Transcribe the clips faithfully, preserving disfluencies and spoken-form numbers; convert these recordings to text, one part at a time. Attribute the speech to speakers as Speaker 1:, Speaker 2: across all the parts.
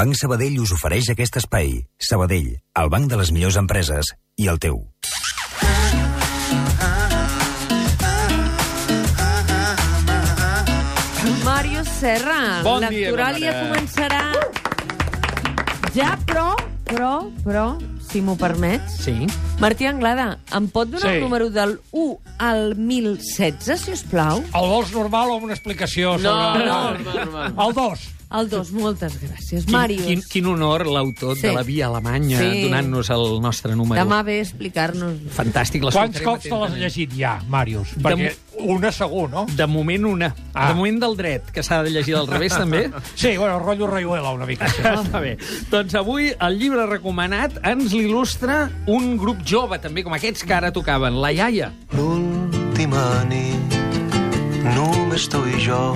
Speaker 1: Banc Sabadell us ofereix aquest espai. Sabadell, el banc de les millors empreses i el teu.
Speaker 2: Màrius Serra,
Speaker 3: bon dia,
Speaker 2: l'actuàlia començarà ja, però, però, però, si m'ho permets.
Speaker 3: Sí.
Speaker 2: Martí Anglada, em pot donar
Speaker 4: Sí.
Speaker 2: el número del u al mil setze, si us plau?
Speaker 4: El vols normal o amb una explicació?
Speaker 3: No,
Speaker 4: sobre...
Speaker 3: no, no, no.
Speaker 4: El dos.
Speaker 2: El dos, moltes gràcies.
Speaker 3: Quin,
Speaker 2: Màrius.
Speaker 3: quin, quin honor l'autor
Speaker 2: Sí.
Speaker 3: de la Via Alemanya
Speaker 2: Sí.
Speaker 3: donant-nos el nostre número.
Speaker 2: Demà ve a explicar-nos.
Speaker 3: Fantàstic.
Speaker 4: Quants
Speaker 3: l'escoltarem
Speaker 4: cops te l'has
Speaker 3: atentament.
Speaker 4: llegit ja, Màrius? Perquè una segur, no?
Speaker 3: De moment una.
Speaker 4: Ah.
Speaker 3: De moment del dret, que s'ha de llegir del revés també.
Speaker 4: Sí, bueno, rotllo Rayuela una mica.
Speaker 3: Està bé. Doncs avui el llibre recomanat ens l'il·lustra un grup jove, també, com aquests que ara tocaven, la iaia.
Speaker 5: L'última nit, només tu i jo,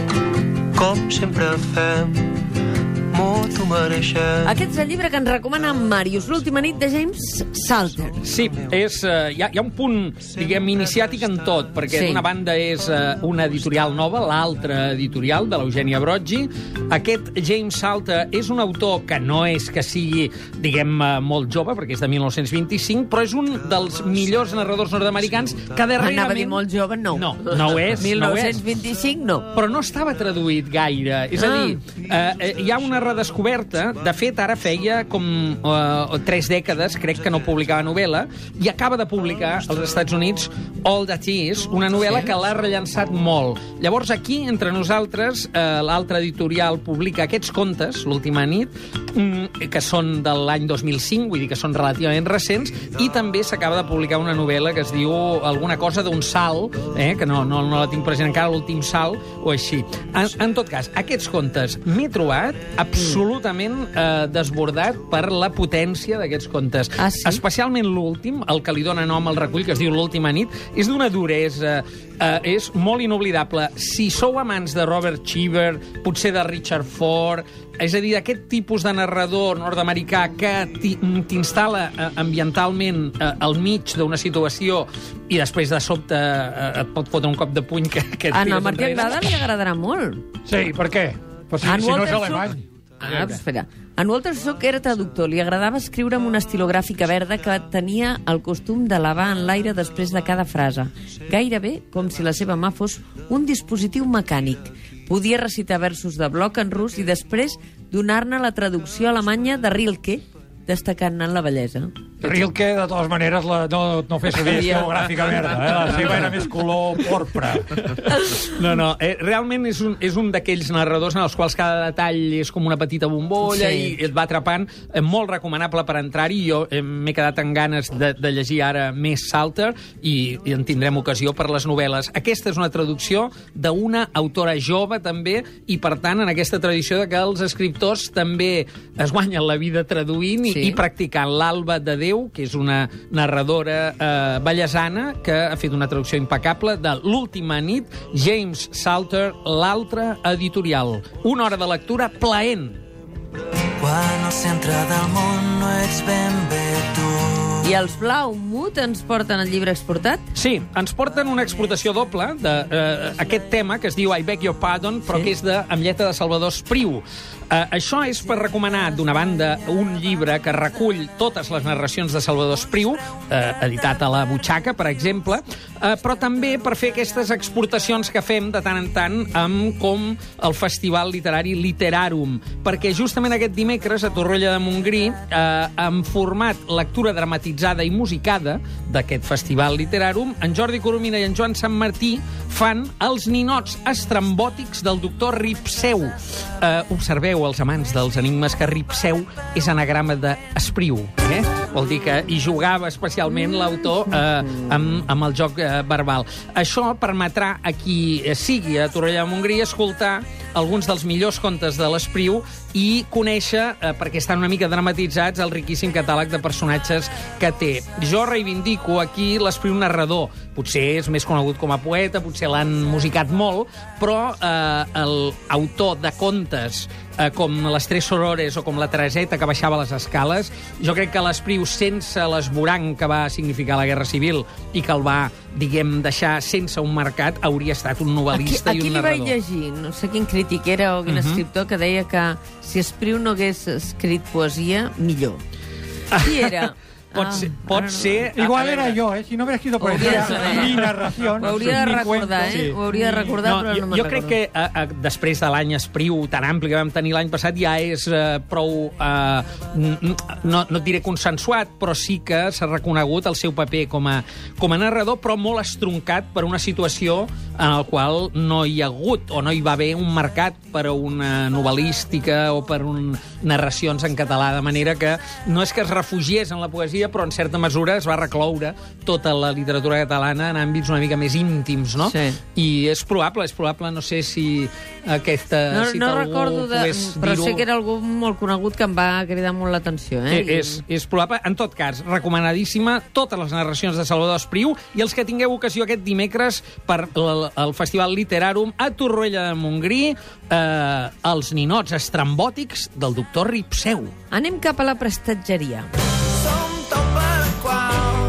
Speaker 5: com sempre fem, m'ho t'ho mereixem.
Speaker 2: Aquest és el llibre que ens recomana en Màrius, l'última nit de James Salter.
Speaker 3: Sí, és, uh, hi, ha, hi ha un punt, diguem, iniciàtic en tot, perquè
Speaker 2: Sí.
Speaker 3: d'una banda és uh, una editorial nova, l'altra editorial, de l'Eugènia Broggi. Aquest James Salter és un autor que no és que sigui, diguem, uh, molt jove, perquè és de mil nou-cents vint-i-cinc, però és un dels millors narradors nord-americans que darrerament...
Speaker 2: Anava a dir molt jove, no.
Speaker 3: No, no ho és,
Speaker 2: mil
Speaker 3: no ho
Speaker 2: nou-cents
Speaker 3: és.
Speaker 2: vint-i-cinc, no.
Speaker 3: Però no estava traduït gaire. És a
Speaker 2: Ah.
Speaker 3: dir, eh, hi ha una redescoberta. De fet, ara feia com eh, tres dècades, crec que no publicava novel·la, i acaba de publicar als Estats Units All That Is, una novel·la
Speaker 2: Sí.
Speaker 3: que l'ha rellançat molt. Llavors, aquí, entre nosaltres, eh, l'altra editorial publica aquests contes, l'última nit, mm, que són de l'any dos mil cinc, vull dir que són relativament recents, i també s'acaba de publicar una novel·la que es diu alguna cosa d'un salt, eh, que no, no, no la tinc present encara, l'últim salt, o així. En, en tot cas, aquests contes m'he trobat absolutament eh, desbordat per la potència d'aquests contes.
Speaker 2: Ah, sí?
Speaker 3: Especialment l'últim, el que li dona nom al recull, que es diu L'última nit, és d'una duresa, eh, és molt inoblidable. Si sou amants de Robert Cheever, potser de Richard Ford, és a dir, aquest tipus de narrador nord-americà que t'instal·la eh, ambientalment eh, al mig d'una situació i després de sobte eh, et pot fotre un cop de puny que, que et
Speaker 2: Ah,
Speaker 3: tires
Speaker 2: no, Martí
Speaker 3: enrere.
Speaker 2: Anglada li agradarà molt.
Speaker 4: Sí, per què? Però si,
Speaker 2: En
Speaker 4: si no
Speaker 2: Walter
Speaker 4: és alemany.
Speaker 2: Schuck- Ah, espera. En Walter Schuck era traductor. Li agradava escriure amb una estilogràfica verda que tenia el costum de lavar en l'aire després de cada frase. Gairebé com si la seva mà fos un dispositiu mecànic. Podia recitar versos de bloc en rus i després donar-ne la traducció alemanya de Rilke, destacant-ne la bellesa.
Speaker 4: Rilke, de totes maneres, la, no, no fes servir estilogràfica verda. Eh? La seva era més color porpra.
Speaker 3: No, no, eh, realment és un, és un d'aquells narradors en els quals cada detall és com una petita bombolla
Speaker 2: Sí.
Speaker 3: i et va atrapant. Eh, molt recomanable per entrar-hi. Jo eh, m'he quedat amb ganes de, de llegir ara més Salter i, i en tindrem ocasió per les novel·les. Aquesta és una traducció d'una autora jove, també, i, per tant, en aquesta tradició de que els escriptors també es guanyen la vida traduint i,
Speaker 2: Sí.
Speaker 3: i practicant. L'Alba de Déu, que és una narradora eh, ballesana que ha fet una traducció impecable de L'última nit, James Salter, l'altra editorial. Una hora de lectura plaent.
Speaker 5: Quan al centre del món no ets ben bé tu.
Speaker 2: I els Blau Mut ens porten el llibre exportat?
Speaker 3: Sí, ens porten una explotació doble d'aquest eh, tema que es diu I Beg Your Pardon, però
Speaker 2: Sí.
Speaker 3: que és de, amb lletra de Salvador Espriu. Eh, això és per recomanar, d'una banda, un llibre que recull totes les narracions de Salvador Espriu, eh, editat a la Butxaca, per exemple, eh, però també per fer aquestes exportacions que fem de tant en tant amb com el Festival Literari Literarum, perquè justament aquest dimecres a Torroella de Montgrí, eh, en format lectura dramatitzada i musicada d'aquest Festival Literarum, en Jordi Coromina i en Joan Sant Martí fan els ninots estrambòtics del doctor Ripseu. Eh, observeu, els amants dels enigmes, que Ripseu és anagrama d'Espriu. Eh? Vol dir que hi jugava especialment l'autor eh, amb, amb el joc eh, verbal. Això permetrà a qui sigui a Torroella de Montgrí escoltar alguns dels millors contes de l'Espriu i conèixer, eh, perquè estan una mica dramatitzats, el riquíssim catàleg de personatges que té. Jo reivindico aquí l'Espriu narrador. Potser és més conegut com a poeta, potser l'han musicat molt, però eh, l'autor de contes eh, com les Tres Sorores o com la Tereseta que baixava les escales, jo crec que l'Espriu, sense l'esborang que va significar la Guerra Civil i que el va diguem, deixar sense un mercat, hauria estat un novel·lista
Speaker 2: aquí,
Speaker 3: i un
Speaker 2: narrador. Aquí li vaig llegir, no sé quin crític era o quin uh -huh. escriptor, que deia que si Espriu no hagués escrit poesia, millor. Qui era?
Speaker 3: Pot ser... Pot ser
Speaker 4: Igual era jo, eh? Si no hubiera escrito poesía, mi narración...
Speaker 2: Ho hauria de recordar, eh?
Speaker 3: Sí.
Speaker 2: Ho hauria de recordar,
Speaker 3: no,
Speaker 2: però
Speaker 3: jo,
Speaker 2: no me'n
Speaker 3: jo crec que a, a, després de l'any Espriu tan ampli que vam tenir l'any passat ja és uh, prou, uh, no, no et diré consensuat, però sí que s'ha reconegut el seu paper com a, com a narrador, però molt estroncat per una situació en la qual no hi ha hagut o no hi va haver un mercat per a una novel·lística o per un, narracions en català, de manera que no és que es refugiés en la poesia, però en certa mesura es va recloure tota la literatura catalana en àmbits una mica més íntims, no?
Speaker 2: Sí.
Speaker 3: I és probable, és probable, no sé si aquesta...
Speaker 2: No,
Speaker 3: si
Speaker 2: no
Speaker 3: algú
Speaker 2: recordo, de, però sé que era algú molt conegut que em va cridar molt l'atenció. Eh?
Speaker 3: Eh, és, és probable. En tot cas, recomanadíssima totes les narracions de Salvador Espriu i els que tingueu ocasió aquest dimecres per el, el Festival Literarum a Torroella de Montgrí, eh, els ninots estrambòtics del doctor Ripseu.
Speaker 2: Anem cap a la prestatgeria.
Speaker 5: Som tot per qual.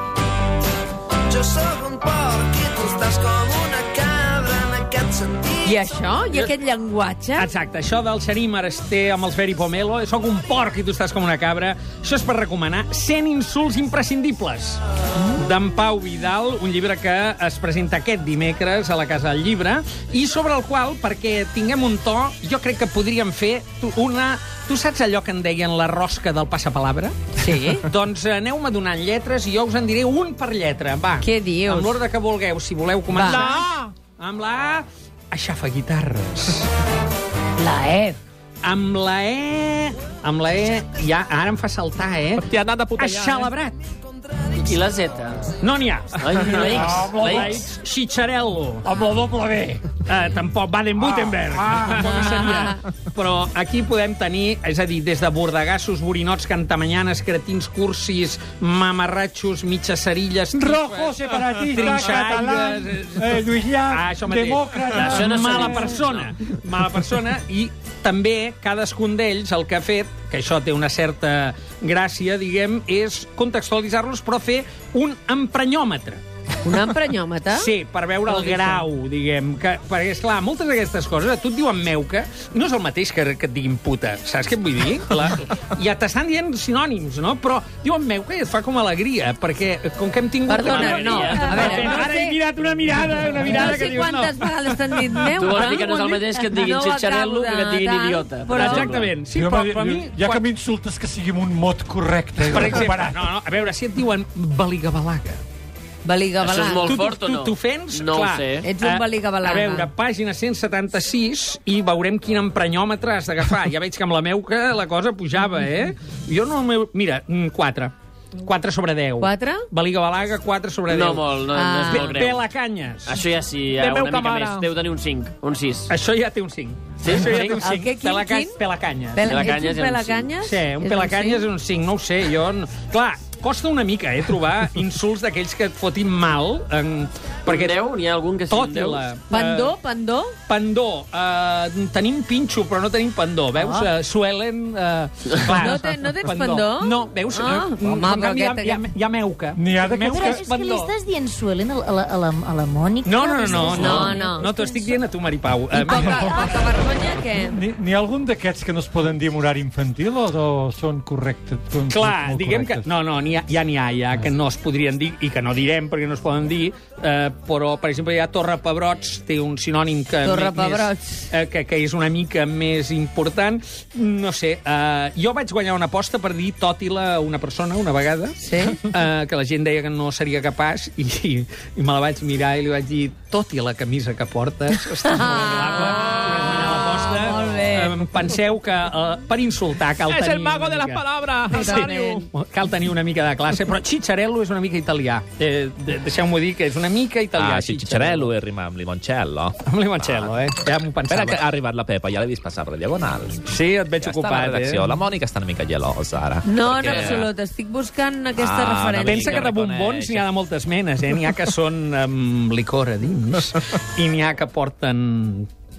Speaker 5: Jo sóc un porc i tu estàs com una cabra en aquest sentit.
Speaker 2: I això? I aquest llenguatge?
Speaker 3: Exacte, això del Xerímer té amb els Veri Pomelo, soc un porc i tu estàs com una cabra, això és per recomanar cent insults imprescindibles d'en Pau Vidal, un llibre que es presenta aquest dimecres a la Casa del Llibre, i sobre el qual, perquè tinguem un to, jo crec que podríem fer una... Tu saps allò que en deien la rosca del passapalabra?
Speaker 2: Sí.
Speaker 3: Doncs aneu-me donant lletres i jo us en diré un per lletra. Va.
Speaker 2: Què dius?
Speaker 3: Amb l'ordre que vulgueu, si voleu començar.
Speaker 2: Va.
Speaker 3: Amb la A, aixafa guitarres.
Speaker 2: La E.
Speaker 3: Amb la E... Amb la E... Ja, ara em fa saltar, eh?
Speaker 6: T'hi ha anat de puta ja,
Speaker 3: Aixalabrat.
Speaker 6: I la Z?
Speaker 3: No n'hi ha.
Speaker 6: Ai, la X.
Speaker 4: Amb la
Speaker 6: La
Speaker 3: La
Speaker 6: X.
Speaker 3: X, Xitxarello.
Speaker 4: Amb la doble B.
Speaker 3: Uh, tampoc, Baden-Württemberg.
Speaker 4: Ah,
Speaker 3: Tampoc seria. Però aquí podem tenir, és a dir, des de bordegassos, borinots, cantamanyanes, cretins, cursis, mamarratxos, mitjacerilles...
Speaker 4: Rojo, separatista, català, eh, Lluís Llach,
Speaker 3: Ah, això mateix.
Speaker 4: demòcrata...
Speaker 6: Això no
Speaker 3: mala
Speaker 6: seria.
Speaker 3: persona. Mala persona. I també cadascun d'ells el que ha fet, que això té una certa gràcia, diguem, és contextualitzar-los, però fer un emprenyòmetre.
Speaker 2: Un emprenyòmetre?
Speaker 3: Sí, per veure el grau, diguem. Que, perquè, esclar, moltes d'aquestes coses, a tu et diuen meuca, no és el mateix que, que et diguin puta. Saps què et vull dir? La, ja t'estan dient sinònims, no? Però diuen meuca i et fa com alegria, perquè com que hem tingut...
Speaker 2: Perdona, no. A veure, no
Speaker 3: Ara he
Speaker 2: sé,
Speaker 3: mirat una mirada, una mirada
Speaker 2: no
Speaker 3: que
Speaker 2: sé
Speaker 3: dius, no.
Speaker 2: quantes vegades t'han dit meu.
Speaker 6: Tu vols dir que no és el mateix que et diguin
Speaker 2: No
Speaker 6: xitxarello
Speaker 2: acabo
Speaker 6: que que et diguin
Speaker 2: de-
Speaker 6: idiota.
Speaker 2: Però-
Speaker 3: Exactament. Sí,
Speaker 4: Jo
Speaker 3: però,
Speaker 4: m'ha
Speaker 3: però a
Speaker 4: dit,
Speaker 3: mi...
Speaker 4: ja que
Speaker 3: quan-
Speaker 4: m'insultes que sigui amb un mot correcte.
Speaker 3: Per exemple,
Speaker 4: comparat.
Speaker 3: no, no, a veure, si et diuen baligabalaga,
Speaker 2: Baligabalà.
Speaker 6: Això és molt
Speaker 3: tu
Speaker 6: fort o no?
Speaker 3: t'ofens?
Speaker 6: No ho
Speaker 3: Clar.
Speaker 6: sé.
Speaker 2: Ets un
Speaker 3: Eh,
Speaker 2: baligabalaga.
Speaker 3: A veure, pàgina cent setanta-sis i veurem quin emprenyòmetre has d'agafar. Ja veig que amb la meuca la cosa pujava, eh? Jo no... Meu... Mira, quatre. quatre sobre deu.
Speaker 2: Quatre?
Speaker 3: Baligabalaga, quatre sobre deu.
Speaker 6: No molt, no, no és
Speaker 2: Ah.
Speaker 6: molt greu.
Speaker 3: Pelacanyes.
Speaker 6: Això ja sí, ja
Speaker 3: De meu
Speaker 6: una mica
Speaker 3: camara.
Speaker 6: més. Deu tenir un cinc, un sis.
Speaker 3: Això ja té un cinc.
Speaker 6: Sí?
Speaker 3: Això ja
Speaker 6: Sí?
Speaker 3: té un
Speaker 2: El
Speaker 3: cinc.
Speaker 2: què, quin,
Speaker 3: Pelaca-
Speaker 2: quin?
Speaker 3: Pelacanyes.
Speaker 2: Pel
Speaker 6: Pelacanyes
Speaker 2: ets un
Speaker 6: és un
Speaker 2: pelacanyes?
Speaker 3: Sí, un
Speaker 2: És
Speaker 3: pelacanyes és
Speaker 2: cinc?
Speaker 3: un cinc, no ho sé, jo... No... Clar, costa una mica, eh, trobar insults d'aquells que et fotin mal, en...
Speaker 6: Perquè
Speaker 3: perquè
Speaker 6: deu, n'hi ha algun que sí, un deu.
Speaker 3: tòtila...
Speaker 2: Pandó,
Speaker 3: eh,
Speaker 2: pandó?
Speaker 3: Pandó. Uh, tenim pinxo, però no tenim pandó. Veus?
Speaker 2: Ah.
Speaker 3: Uh, suelen... Uh, clar,
Speaker 2: No te- no tens pandó?
Speaker 3: No, veus?
Speaker 2: Ah,
Speaker 3: Uh,
Speaker 2: home,
Speaker 3: en
Speaker 2: però
Speaker 3: canvi, hi ha,
Speaker 2: aquest-
Speaker 3: hi ha, hi ha meuca.
Speaker 4: N'hi ha d'aquests
Speaker 3: Meuca
Speaker 4: que-
Speaker 3: és
Speaker 7: És que li
Speaker 3: pandó.
Speaker 7: estàs dient suelen a la, a la, a la Mònica?
Speaker 3: No, no, no, no,
Speaker 2: No,
Speaker 3: no,
Speaker 2: no.
Speaker 3: no t'ho estic dient a tu, Maripau.
Speaker 2: I
Speaker 3: Eh,
Speaker 2: poca, poca vergonya, què?
Speaker 4: N'hi n'hi ha algun d'aquests que no es poden dir en horari infantil o, o són correctes? Són
Speaker 3: Clar,
Speaker 4: molt
Speaker 3: diguem que...
Speaker 4: correctes?
Speaker 3: No, no, n'hi ha, ja n'hi ha, ja, que no es podrien dir, i que no direm perquè no es poden dir, eh, però, per exemple, hi ha Torre Pebrots, té un sinònim que...
Speaker 2: Torre
Speaker 3: més-
Speaker 2: Pebrots.
Speaker 3: Eh, que, que és una mica més important. No sé, eh, jo vaig guanyar una aposta per dir tòtila a una persona una vegada,
Speaker 2: Sí?
Speaker 3: eh, que la gent deia que no seria capaç, i, i, i me la vaig mirar i li vaig dir, tot i la camisa que portes, estàs molt agradable, i vaig guanyar l'aposta.
Speaker 2: molt bé.
Speaker 3: Eh, penseu que eh, per insultar cal
Speaker 6: És
Speaker 3: tenir...
Speaker 6: el mago
Speaker 3: una
Speaker 6: de las
Speaker 3: mica-
Speaker 6: palabras,
Speaker 2: Totalment.
Speaker 3: Cal tenir una mica de classe, però Cicciarello és una mica italià. Eh, de- Deixeu-m'ho dir que és una mica italià.
Speaker 8: Ah, Cicciarello e rima amb limoncello.
Speaker 3: Amb limoncello, eh? Ja m'ho
Speaker 8: Espera que
Speaker 3: pensava.
Speaker 8: ha arribat la Pepa, ja l'he vist passar per diagonal.
Speaker 3: Sí, et veig
Speaker 8: Ja està a la
Speaker 3: ocupat,
Speaker 8: redacció.
Speaker 3: eh?
Speaker 8: La Mònica està una mica gelosa, ara.
Speaker 2: No, en
Speaker 8: Perquè-
Speaker 2: absolut. Estic buscant aquesta
Speaker 8: Ah,
Speaker 2: referència.
Speaker 3: Pensa que de
Speaker 8: reconeix.
Speaker 3: bombons n'hi ha de moltes menes, eh? N'hi ha que són amb licor a dins i n'hi ha que porten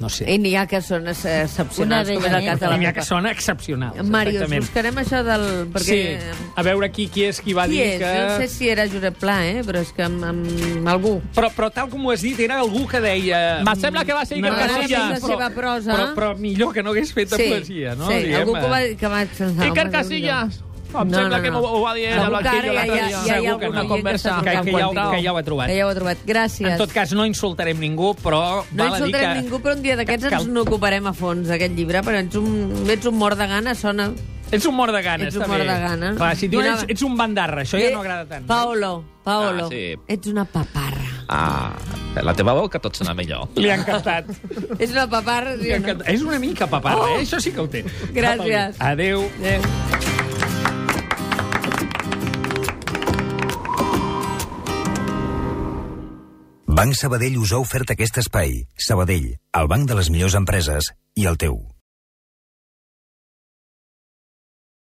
Speaker 3: no sé.
Speaker 2: I n'hi ha que són ex- excepcionals,
Speaker 7: Una
Speaker 2: com és el cas de
Speaker 3: I
Speaker 2: la
Speaker 3: n'hi ha que
Speaker 2: Pepa.
Speaker 3: són excepcionals.
Speaker 2: Màrius,
Speaker 3: exactament.
Speaker 2: buscarem això del... Perquè...
Speaker 3: Sí, a veure qui, qui és qui va
Speaker 2: Qui
Speaker 3: dir
Speaker 2: és?
Speaker 3: que...
Speaker 2: Jo no sé si era Josep Pla, eh? Però és que amb, amb algú.
Speaker 3: Però, però tal com ho has dit, era algú que deia...
Speaker 8: Me sembla que va ser Iker
Speaker 3: M'agrada
Speaker 8: Casillas.
Speaker 3: més
Speaker 2: La seva prosa.
Speaker 3: Però, però millor que no hagués fet de
Speaker 2: Sí,
Speaker 3: poesia, no?
Speaker 2: sí,
Speaker 3: Diguem,
Speaker 2: algú que va,
Speaker 3: eh,
Speaker 2: que va pensar...
Speaker 8: Iker
Speaker 2: home,
Speaker 8: Casillas. Em
Speaker 2: No,
Speaker 8: sembla
Speaker 2: no,
Speaker 8: que
Speaker 2: no.
Speaker 8: m'ho va dir ell
Speaker 2: Segur
Speaker 8: al
Speaker 2: que ara
Speaker 8: banquillo
Speaker 2: ja,
Speaker 8: l'altre
Speaker 2: ja,
Speaker 8: dia.
Speaker 2: ja hi ha
Speaker 3: Segur que
Speaker 2: algun
Speaker 3: no.
Speaker 2: oient que
Speaker 8: Conversa.
Speaker 2: està
Speaker 3: que,
Speaker 2: trucant
Speaker 3: que, ja, ho-
Speaker 2: quan
Speaker 3: que ja ho ha trobat.
Speaker 2: Que ja ho ha trobat. Gràcies.
Speaker 3: En tot cas, no insultarem ningú, però
Speaker 2: No
Speaker 3: val a dir
Speaker 2: insultarem
Speaker 3: que...
Speaker 2: ningú, però un dia d'aquests
Speaker 3: que-
Speaker 2: ens n'ocuparem a fons, d'aquest llibre, però ets un, ets un mort de gana, sona...
Speaker 3: Ets un mort de gana,
Speaker 2: Ets un
Speaker 3: està
Speaker 2: mort
Speaker 3: bé.
Speaker 2: de gana.
Speaker 3: Clar, si
Speaker 2: I
Speaker 3: diuen
Speaker 2: una-
Speaker 3: ets, ets un bandarra, això ja no agrada tant.
Speaker 2: Paolo, Paolo,
Speaker 8: Ah, sí.
Speaker 2: ets una paparra.
Speaker 8: Ah, la teva veu que tot sona millor.
Speaker 3: Li ha encantat.
Speaker 2: És una paparra,
Speaker 3: Li
Speaker 2: sí
Speaker 3: ha
Speaker 2: o no?
Speaker 3: encantat. És una mica paparra, eh? Això sí que ho té.
Speaker 2: Gràcies.
Speaker 3: Adéu.
Speaker 2: Adéu.
Speaker 1: Banc Sabadell us ha ofert aquest espai. Sabadell, el banc de les millors empreses i el teu.